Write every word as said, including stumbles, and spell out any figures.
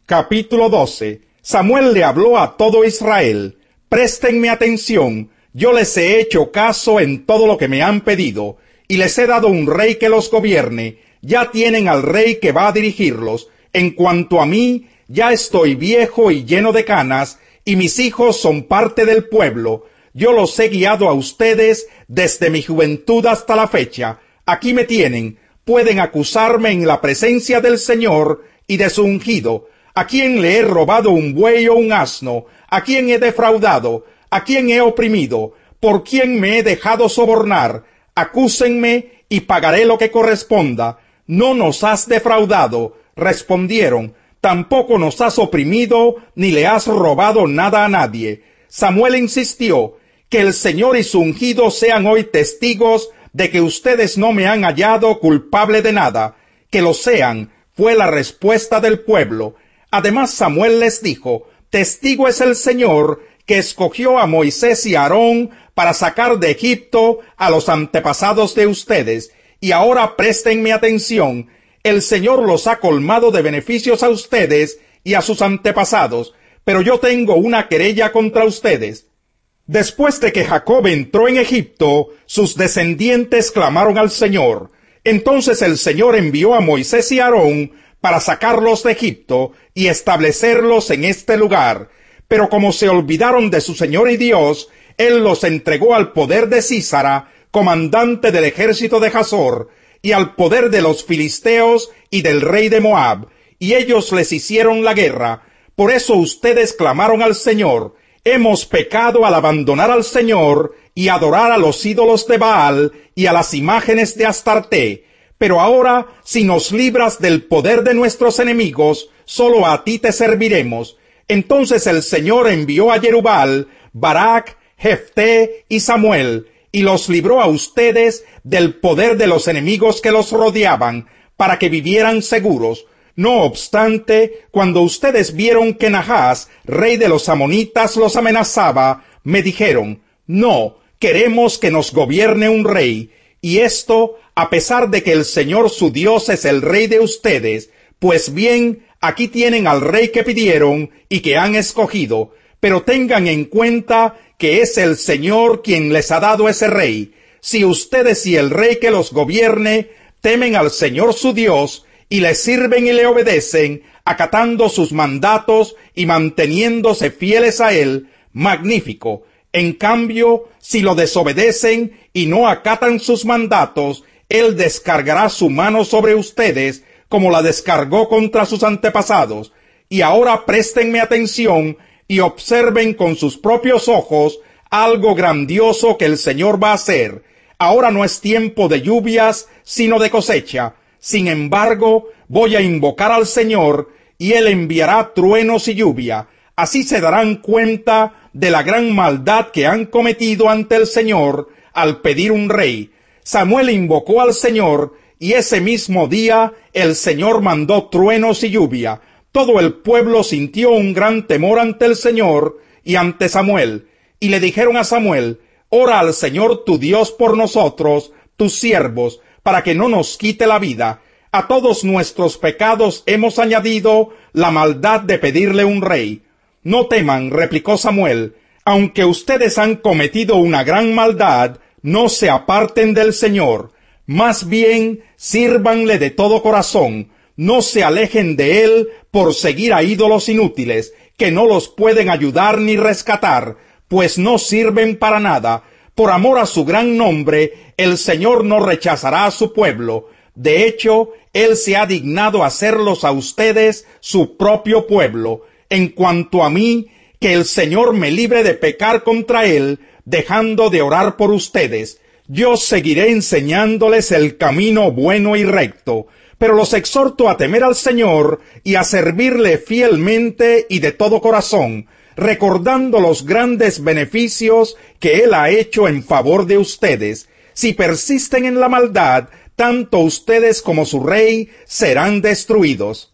Capítulo doce. Samuel le habló a todo Israel: Préstenme atención, yo les he hecho caso en todo lo que me han pedido, y les he dado un rey que los gobierne. Ya tienen al rey que va a dirigirlos. En cuanto a mí, ya estoy viejo y lleno de canas, y mis hijos son parte del pueblo. Yo los he guiado a ustedes desde mi juventud hasta la fecha. Aquí me tienen. Pueden acusarme en la presencia del Señor y de su ungido. ¿A quién le he robado un buey o un asno? ¿A quién he defraudado? ¿A quién he oprimido? ¿Por quién me he dejado sobornar? Acúsenme y pagaré lo que corresponda. No nos has defraudado, respondieron. Tampoco nos has oprimido, ni le has robado nada a nadie. Samuel insistió: que el Señor y su ungido sean hoy testigos de que ustedes no me han hallado culpable de nada. Que lo sean, fue la respuesta del pueblo. Además Samuel les dijo: testigo es el Señor, que escogió a Moisés y a Aarón para sacar de Egipto a los antepasados de ustedes. Y ahora préstenme atención. El Señor los ha colmado de beneficios a ustedes y a sus antepasados, pero yo tengo una querella contra ustedes. Después de que Jacob entró en Egipto, sus descendientes clamaron al Señor. Entonces el Señor envió a Moisés y a Aarón para sacarlos de Egipto y establecerlos en este lugar. Pero como se olvidaron de su Señor y Dios, Él los entregó al poder de Sísara, comandante del ejército de Hazor, y al poder de los filisteos y del rey de Moab, y ellos les hicieron la guerra. Por eso ustedes clamaron al Señor: hemos pecado al abandonar al Señor y adorar a los ídolos de Baal y a las imágenes de Astarté. Pero ahora, si nos libras del poder de nuestros enemigos, solo a ti te serviremos. Entonces el Señor envió a Jerubbaal, Barak, Jefté y Samuel, y los libró a ustedes del poder de los enemigos que los rodeaban, para que vivieran seguros. No obstante, cuando ustedes vieron que Nahás, rey de los amonitas, los amenazaba, me dijeron: no, queremos que nos gobierne un rey. Y esto, a pesar de que el Señor su Dios es el rey de ustedes. Pues bien, aquí tienen al rey que pidieron y que han escogido, pero tengan en cuenta que es el Señor quien les ha dado ese rey. Si ustedes y el rey que los gobierne temen al Señor su Dios, y le sirven y le obedecen, acatando sus mandatos y manteniéndose fieles a él, magnífico. En cambio, si lo desobedecen y no acatan sus mandatos, él descargará su mano sobre ustedes, como la descargó contra sus antepasados. Y ahora préstenme atención y observen con sus propios ojos algo grandioso que el Señor va a hacer. Ahora no es tiempo de lluvias, sino de cosecha. Sin embargo, voy a invocar al Señor, y Él enviará truenos y lluvia. Así se darán cuenta de la gran maldad que han cometido ante el Señor al pedir un rey. Samuel invocó al Señor, y ese mismo día el Señor mandó truenos y lluvia. Todo el pueblo sintió un gran temor ante el Señor y ante Samuel. Y le dijeron a Samuel: ora al Señor tu Dios por nosotros, tus siervos, para que no nos quite la vida. A todos nuestros pecados hemos añadido la maldad de pedirle un rey. No teman, replicó Samuel, aunque ustedes han cometido una gran maldad, no se aparten del Señor. Más bien, sírvanle de todo corazón. No se alejen de él por seguir a ídolos inútiles, que no los pueden ayudar ni rescatar, pues no sirven para nada. Por amor a su gran nombre, el Señor no rechazará a su pueblo. De hecho, Él se ha dignado hacerlos a ustedes su propio pueblo. En cuanto a mí, que el Señor me libre de pecar contra Él, dejando de orar por ustedes. Yo seguiré enseñándoles el camino bueno y recto, pero los exhorto a temer al Señor y a servirle fielmente y de todo corazón, recordando los grandes beneficios que Él ha hecho en favor de ustedes. Si persisten en la maldad, tanto ustedes como su rey serán destruidos.